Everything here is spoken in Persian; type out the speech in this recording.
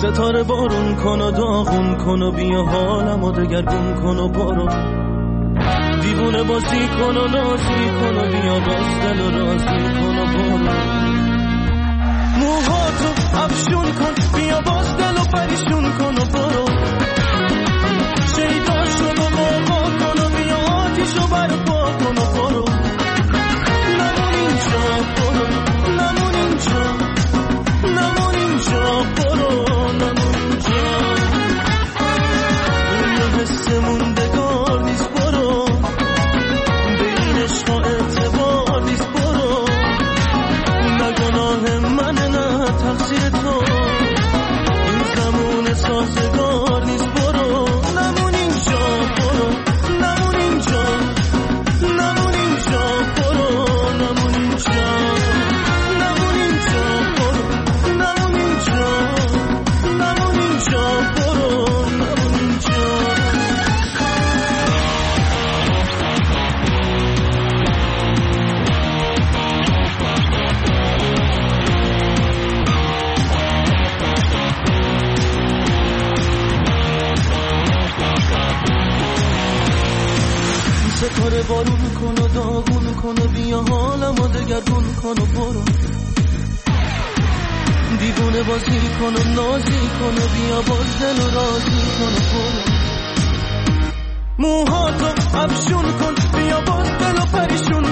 ستاره بارون کن و داغون کن و بیا حالمو دگرگون کن و برو دیوونه بازی کن و نازی کن و بیا باز دل و رازی کن و برو موهاتو افشون کن بیا باز دل و پریشون کن و برو شیطان شد و باقا کن و بیا آتیشو برپا کن و برو نمون اینجا برو نمون اینجا نمون اینجا برو نمون اینجا اون حس موندگار نیست برو به این عشقا اعتبار نیست برو نه گناه منه نه تقصیر تو این زمان سازگار نیست برو نمون اینجا برو نمون اینجا نمون اینجا برو نمون اینجا نمون اینجا برو نمون اینجا نمون اینجا برو نمون اینجا ستاره بارون کن و داغون کن و بیا حالمو دگرگون کن و برو دیوونه بازی کن و نازی کن و بیا باز دل و رازی کن و برو موهاتو افشون کن بیا باز دل و پریشون